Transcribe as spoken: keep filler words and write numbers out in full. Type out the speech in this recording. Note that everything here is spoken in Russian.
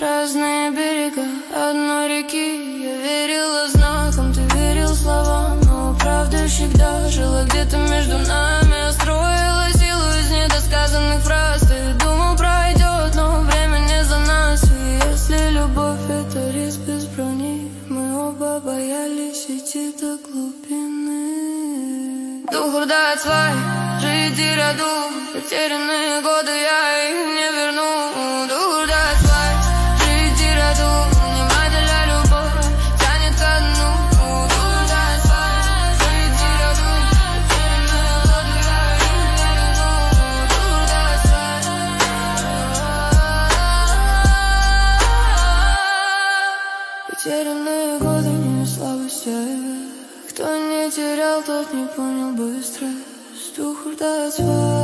разные берега одной реки. Я верила знакам, ты верил словам, но правда всегда жила где-то между нами. Я строила силу из недосказанных фраз. Ты думал, пройдет, но время не за нас. И если любовь — это риск без брони, мы оба боялись идти до глубины. Дух рождает свай, жить и ряду, потерянные годы я их не верну. Дух рождает свай, жить и ряду, внимание для любовь тянет ко дну. Дух рождает свай, жить и ряду, потерянные годы я их не верну. Дух рождает свай. Потерянные годы не слабость, кто не терял, тот не понял быстро. Дух рождает свай.